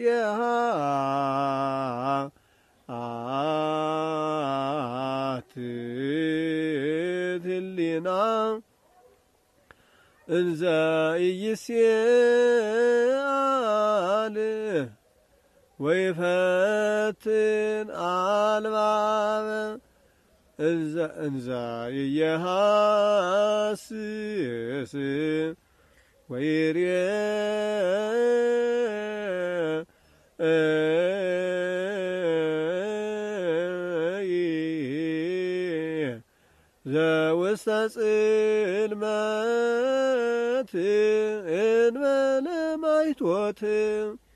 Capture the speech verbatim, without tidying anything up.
የሃትትሊና እንዘ ኢይስአል ወይፈትን አልባበ እንዘ ኢይሃስስ ወይሬኢ ዘውስተ ጽልመት እንበለ ማይቶት